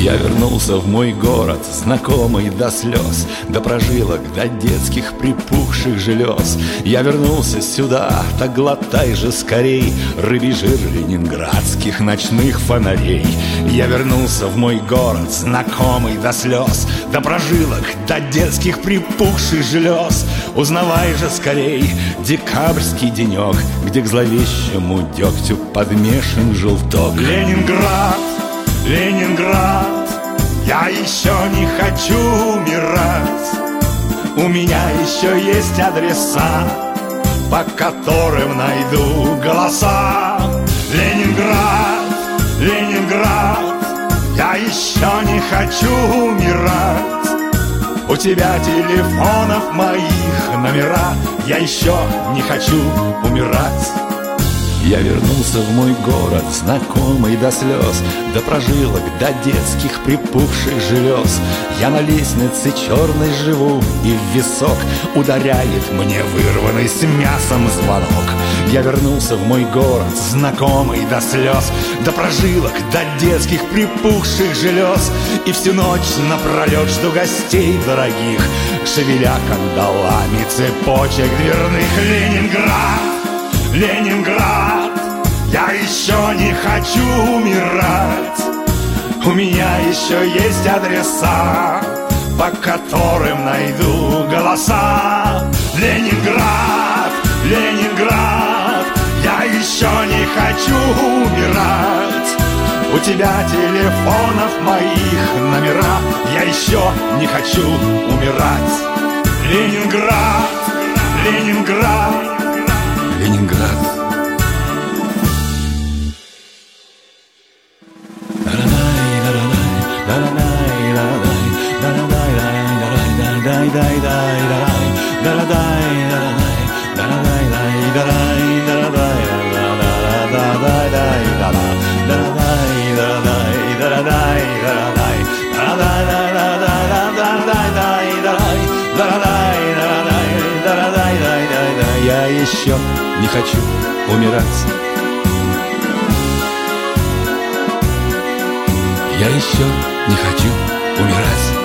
Я вернулся в мой город, знакомый до слез, до прожилок, до детских припухших желез. Я вернулся сюда, так глотай же скорей рыбий жир ленинградских ночных фонарей. Я вернулся в мой город, знакомый до слез, до прожилок, до детских припухших желез. Узнавай же скорей декабрьский денек, где к зловещему дегтю подмешан желток. Ленинград, Ленинград, я еще не хочу умирать. У меня еще есть адреса, по которым найду голоса. Ленинград, Ленинград, я еще не хочу умирать. У тебя телефонов моих номера, я еще не хочу умирать. Я вернулся в мой город, знакомый до слез, до прожилок, до детских припухших желез. Я на лестнице черной живу, и в висок ударяет мне вырванный с мясом звонок. Я вернулся в мой город, знакомый до слез, до прожилок, до детских припухших желез. И всю ночь напролет жду гостей дорогих, шевеля кандалами цепочек дверных. Ленинград, Ленинград, я еще не хочу умирать. У меня еще есть адреса, по которым найду голоса. Ленинград, Ленинград, я еще не хочу умирать. У тебя телефонов моих номера, я еще не хочу умирать. Ленинград, Ленинград, Ленинград. Я еще не хочу умирать. Я еще не хочу умирать.